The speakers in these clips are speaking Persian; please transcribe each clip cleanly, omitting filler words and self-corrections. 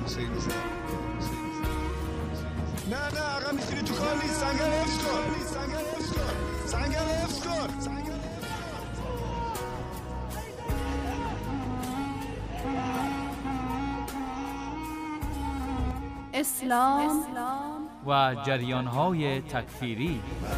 نه عقب میشینی تو کار نیست. سنگر حفظ کن. سنگر حفظ کن. اسلام و جریان‌های تکفیری.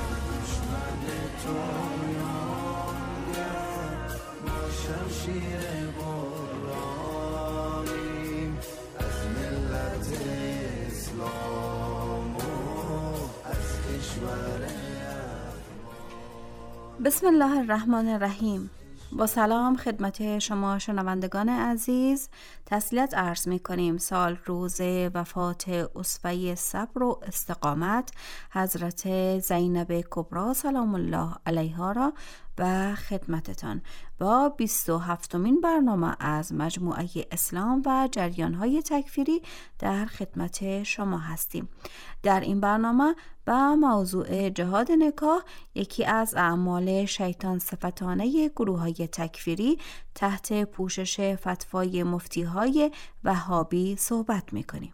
بسم الله الرحمن الرحیم. با سلام خدمت شما شنوندگان عزیز تسلیت عرض می کنیم. سال روز وفات اسوه صبر و استقامت حضرت زینب کبری سلام الله علیها را و خدمتتان با 27مین برنامه از مجموعه اسلام و جریان‌های تکفیری در خدمت شما هستیم. در این برنامه با موضوع جهاد نکاح، یکی از اعمال شیطان صفتانه گروه‌های تکفیری تحت پوشش فتوای مفتی‌های وهابی صحبت می‌کنیم.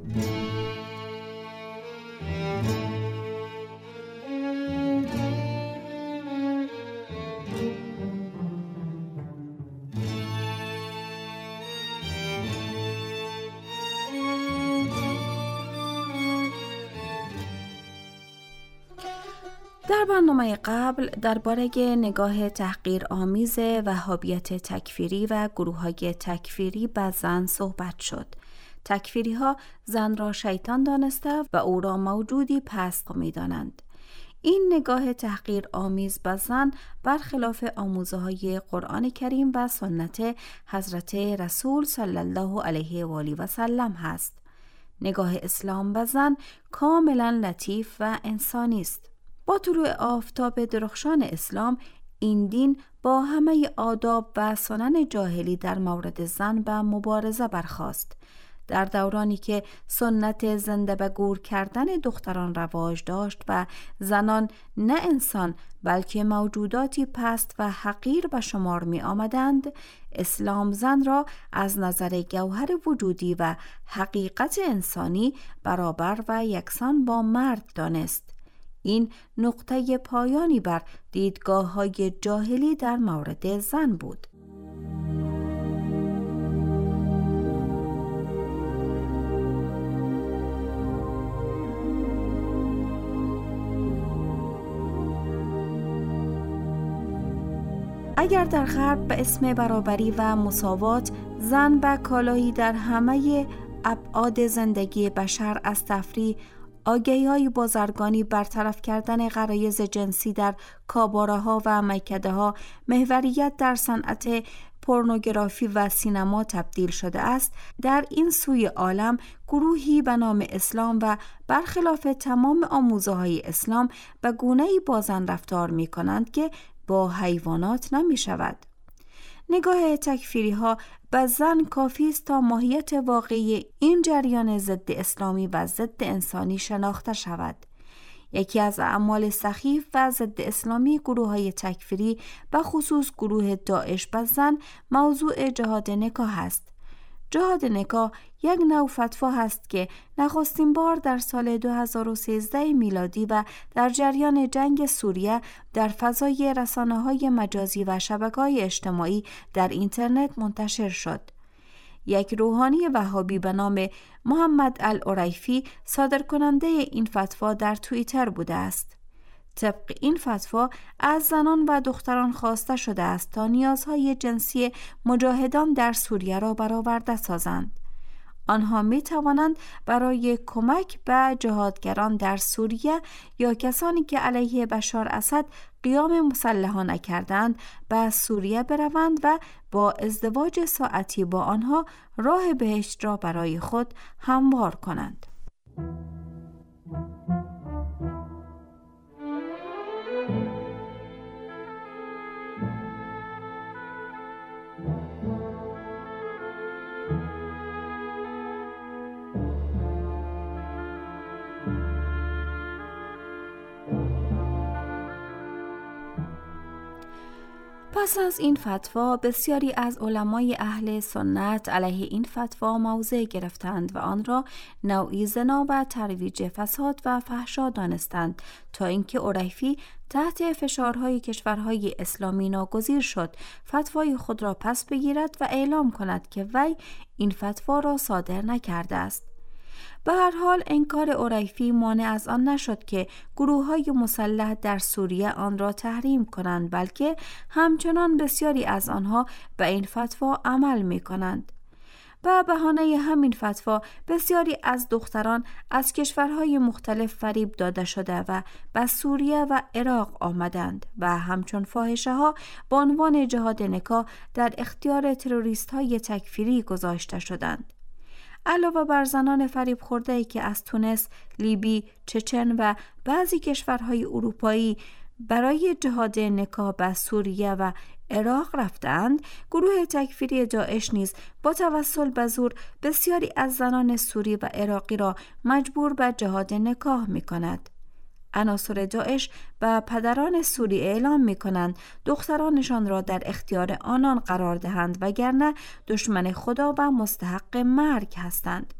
در برنامه قبل درباره نگاه تحقیرآمیز وهابیت تکفیری و گروه‌های تکفیری به زن صحبت شد. تکفیری ها زن را شیطان دانسته و او را موجودی پست می‌دانند. این نگاه تحقیرآمیز به زن برخلاف آموزه‌های قرآن کریم و سنت حضرت رسول صلی الله علیه و آله و سلم هست. نگاه اسلام به زن کاملا لطیف و انسانی است. با طلوع آفتاب درخشان اسلام این دین با همه آداب و سنن جاهلی در مورد زن به مبارزه برخاست. در دورانی که سنت زنده به گور کردن دختران رواج داشت و زنان نه انسان بلکه موجوداتی پست و حقیر به شمار می آمدند، اسلام زن را از نظر گوهر وجودی و حقیقت انسانی برابر و یکسان با مرد دانست. این نقطه پایانی بر دیدگاه‌های جاهلی در مورد زن بود. اگر در غرب به اسم برابری و مساوات زن به کالاهی در همه ابعاد زندگی بشر از تفریح، آگهی‌های بازرگانی، برطرف کردن غرایز جنسی در کاباره‌ها و میکده‌ها، محوریت در صنعت پورنوگرافی و سینما تبدیل شده است، در این سوی عالم گروهی به نام اسلام و برخلاف تمام آموزه‌های اسلام به گونه‌ای با زن رفتار می‌کنند که با حیوانات نمی‌شود. نگاه تکفیری ها به زن کافی است تا ماهیت واقعی این جریان ضد اسلامی و ضد انسانی شناخته شود. یکی از اعمال سخیف و ضد اسلامی گروه های تکفیری به خصوص گروه داعش به زن موضوع جهاد نکاح است. جهاد نکاح یک نوع فتوا هست که نخستین بار در سال 2013 میلادی و در جریان جنگ سوریه در فضای رسانه‌های مجازی و شبکه‌های اجتماعی در اینترنت منتشر شد. یک روحانی وهابی به نام محمد العریفی صادر کننده این فتوا در توییتر بوده است. طبق این فتوا از زنان و دختران خواسته شده است تا نیازهای جنسی مجاهدان در سوریه را برآورده سازند. آنها می توانند برای کمک به جهادگران در سوریه یا کسانی که علیه بشار اسد قیام مسلحانه کردند به سوریه بروند و با ازدواج ساعتی با آنها راه بهشت را برای خود هموار کنند. پس از این فتوا بسیاری از علمای اهل سنت علیه این فتوا موضع گرفتند و آن را نوعی زنا و ترویج فساد و فحشا دانستند، تا اینکه عریفی تحت فشارهای کشورهای اسلامی ناگزیر شد فتوای خود را پس بگیرد و اعلام کند که وی این فتوا را صادر نکرده است. به هر حال انکار عریفی مانع از آن نشد که گروه‌های مسلح در سوریه آن را تحریم کنند، بلکه همچنان بسیاری از آنها به این فتوا عمل می‌کنند. به بهانه همین فتوا بسیاری از دختران از کشورهای مختلف فریب داده شده و به سوریه و عراق آمدند و همچون فاحشه‌ها به عنوان جهاد نکاح در اختیار تروریست‌های تکفیری گذاشته شدند. علاوه بر زنان فریب خورده‌ای که از تونس، لیبی، چچن و بعضی کشورهای اروپایی برای جهاد نکاح به سوریه و عراق رفتند، گروه تکفیری داعش نیز با توسل به زور بسیاری از زنان سوری و عراقی را مجبور به جهاد نکاح می‌کند. عناصر داعش به پدران سوری اعلام می‌کنند دخترانشان را در اختیار آنان قرار دهند، وگرنه دشمن خدا و مستحق مرگ هستند.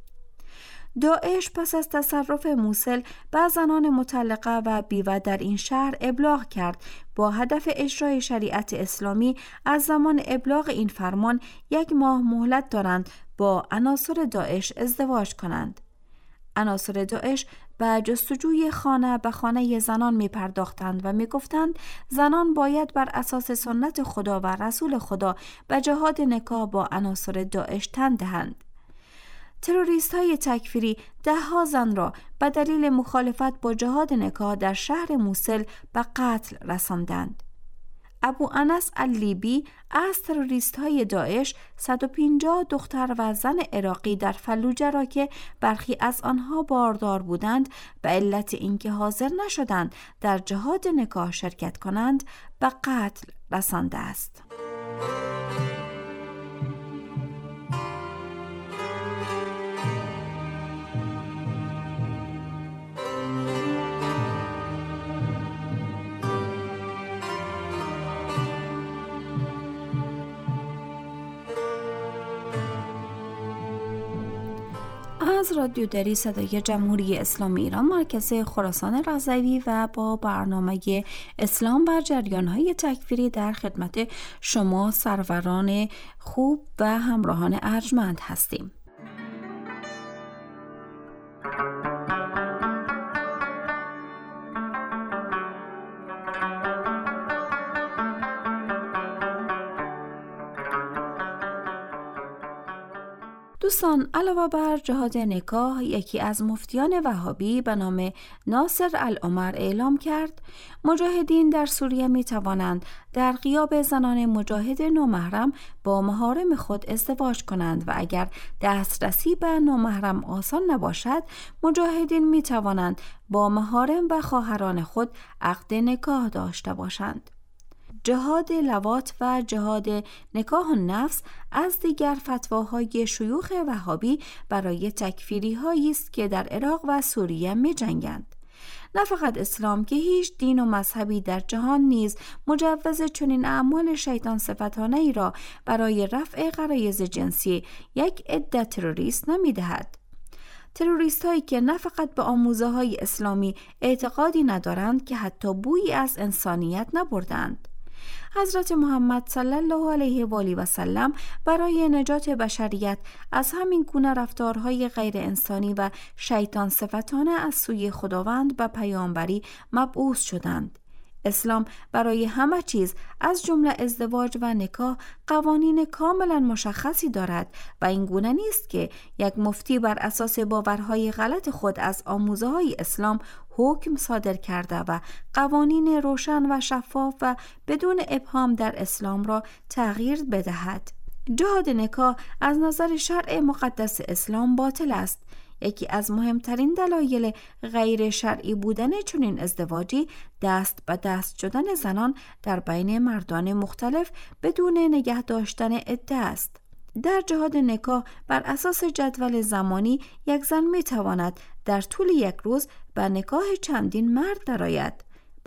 داعش پس از تصرف موصل به زنان مطلقه و بیوه در این شهر ابلاغ کرد با هدف اجرای شریعت اسلامی از زمان ابلاغ این فرمان 1 ماه مهلت دارند با عناصر داعش ازدواج کنند. عناصر داعش به جستجوی خانه به خانه زنان می پرداختند و می گفتند زنان باید بر اساس سنت خدا و رسول خدا به جهاد نکاح با عناصر داعش تن دهند. تروریست های تکفیری 10 زن را به دلیل مخالفت با جهاد نکاح در شهر موصل به قتل رساندند. ابو انس اللیبی از تروریست های داعش 150 دختر و زن عراقی در فلوجه را که برخی از آنها باردار بودند به علت اینکه حاضر نشدند در جهاد نکاح شرکت کنند به قتل رسانده است. از رادیو دری صدای جمهوری اسلامی ایران مرکز خراسان رضوی و با برنامه اسلام و جریان‌های تکفیری در خدمت شما سروران خوب و همراهان ارجمند هستیم. دوستان، علاوه بر جهاد نکاح، یکی از مفتیان وهابی به نام ناصر العمر اعلام کرد مجاهدین در سوریه می توانند در غیاب زنان مجاهد نامحرم با محارم خود ازدواج کنند و اگر دسترسی به نامحرم آسان نباشد، مجاهدین می توانند با محارم و خواهران خود عقد نکاح داشته باشند. جهاد لواط و جهاد نکاح النفس از دیگر فتواهای شیوخ وهابی برای تکفیری هایی است که در عراق و سوریه می جنگند. نه فقط اسلام که هیچ دین و مذهبی در جهان نیز مجوز چنین اعمال شیطان صفتانه ای را برای رفع غرایز جنسی یک عده تروریست نمی دهد. تروریست هایی که نه فقط به آموزه های اسلامی اعتقادی ندارند که حتی بویی از انسانیت نبردند. حضرت محمد صلی الله علیه و آله و سلم برای نجات بشریت از همین گونه رفتارهای غیر انسانی و شیطان صفتانه از سوی خداوند به پیامبری مبعوث شدند. اسلام برای همه چیز از جمله ازدواج و نکاح قوانین کاملا مشخصی دارد و این گونه نیست که یک مفتی بر اساس باورهای غلط خود از آموزه های اسلام حکم صادر کرده و قوانین روشن و شفاف و بدون ابهام در اسلام را تغییر بدهد. جهاد نکاح از نظر شرع مقدس اسلام باطل است. یکی از مهمترین دلایل غیر شرعی بودن چنین ازدواجی دست به دست شدن زنان در بین مردان مختلف بدون نگه داشتن عده است. در جهاد نکاح بر اساس جدول زمانی یک زن می تواند در طول یک روز به نکاح چندین مرد درآید.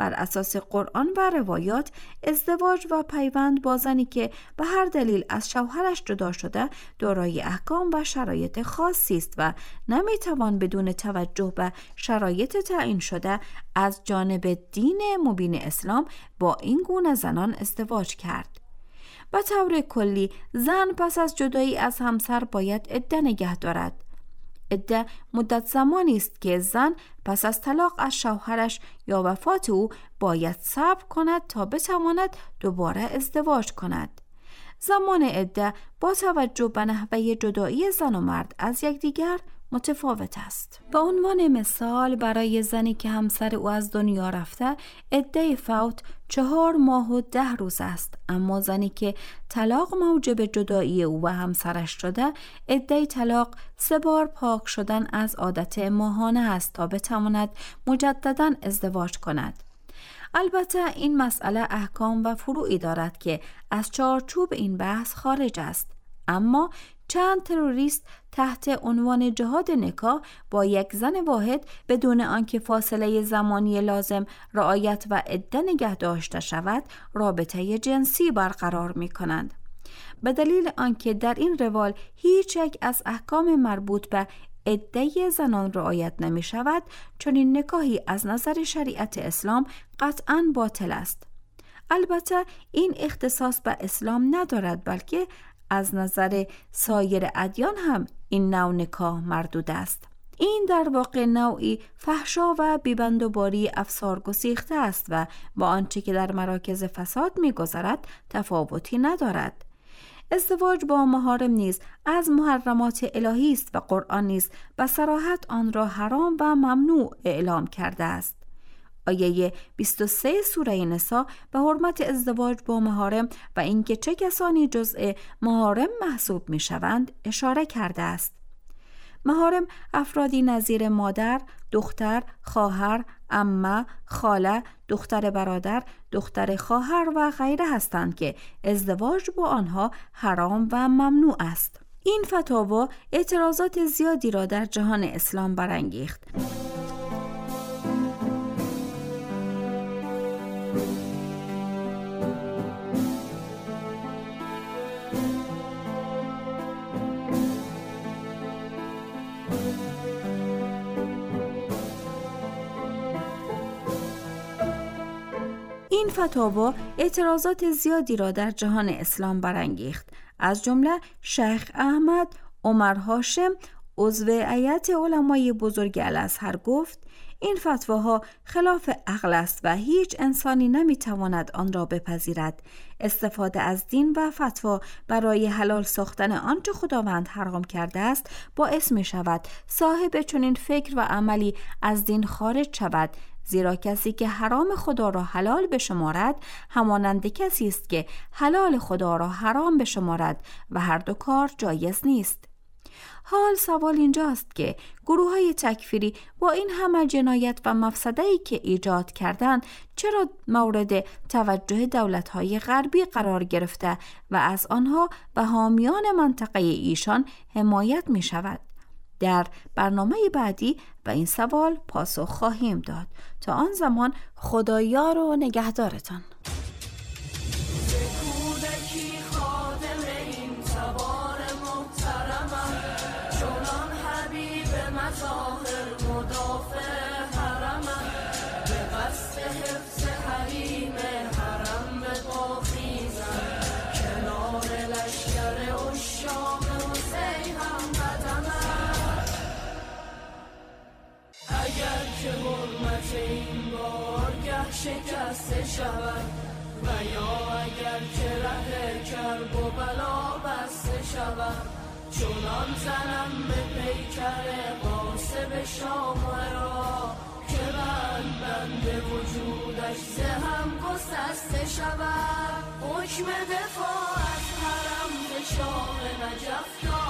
بر اساس قرآن و روایات ازدواج و پیوند با زنی که به هر دلیل از شوهرش جدا شده دارای احکام و شرایط خاصی است و نمیتوان بدون توجه به شرایط تعیین شده از جانب دین مبین اسلام با این گونه زنان ازدواج کرد. به طور کلی زن پس از جدایی از همسر باید عده نگه دارد. عده مدت زمانی است که زن پس از طلاق از شوهرش یا وفات او باید صبر کند تا بتواند دوباره ازدواج کند. زمان عده با توجه به نحوه جدایی زن و مرد از یکدیگر متفاوت است. به عنوان مثال برای زنی که همسر او از دنیا رفته عده فوت 4 ماه و 10 روز است، اما زنی که طلاق موجب جدایی او و همسرش شده عده طلاق 3 بار پاک شدن از عادت ماهانه است تا بتواند مجددا ازدواج کند. البته این مسئله احکام و فروعی دارد که از چارچوب این بحث خارج است، اما چند تروریست تحت عنوان جهاد نکاح با یک زن واحد بدون آنکه فاصله زمانی لازم رعایت و عده نگه داشته شود رابطه جنسی برقرار می کنند. به دلیل آنکه در این روال هیچ یک از احکام مربوط به عده زنان رعایت نمی شود، چون این نکاحی از نظر شریعت اسلام قطعاً باطل است. البته این اختصاص به اسلام ندارد، بلکه از نظر سایر ادیان هم این نوع نکاح مردود است. این در واقع نوعی فحشا و بیبندوباری افسار گسیخته است و با آنچه که در مراکز فساد می‌گذرد تفاوتی ندارد. ازدواج با محارم نیز از محرمات الهی است و قرآن نیز به صراحت آن را حرام و ممنوع اعلام کرده است. آیه 23 سوره نساء به حرمت ازدواج با محارم و اینکه چه کسانی جزء محارم محسوب می شوند اشاره کرده است. محارم افرادی نظیر مادر، دختر، خواهر، عمه، خاله، دختر برادر، دختر خواهر و غیره هستند که ازدواج با آنها حرام و ممنوع است. این فتاوا اعتراضات زیادی را در جهان اسلام برانگیخت. این فتاوا اعتراضات زیادی را در جهان اسلام برانگیخت. از جمله شیخ احمد عمر هاشم عضو هیئت علمای بزرگ الازهر گفت این فتواها خلاف عقل است و هیچ انسانی نمیتواند آن را بپذیرد. استفاده از دین و فتوا برای حلال ساختن آنچه خداوند حرام کرده است باعث می شود صاحب چنین فکر و عملی از دین خارج شود، زیرا کسی که حرام خدا را حلال بشمارد همانند کسی است که حلال خدا را حرام بشمارد و هر دو کار جایز نیست. حال سوال اینجاست که گروه‌های تکفیری با این همه جنایت و مفسده‌ای که ایجاد کردند چرا مورد توجه دولت‌های غربی قرار گرفته و از آنها و حامیان منطقه ایشان حمایت می شود؟ در برنامه بعدی به این سوال پاسخ خواهیم داد. تا آن زمان خدایار و نگهدارتان. شکسته شود و یا اگر که ره کرب و بلا بسته شود، چونان زنم به پیکر قاسب شام و عراق که بند وجودش زهم گسسته شود. حکم دفاع از حرم به شاه نجف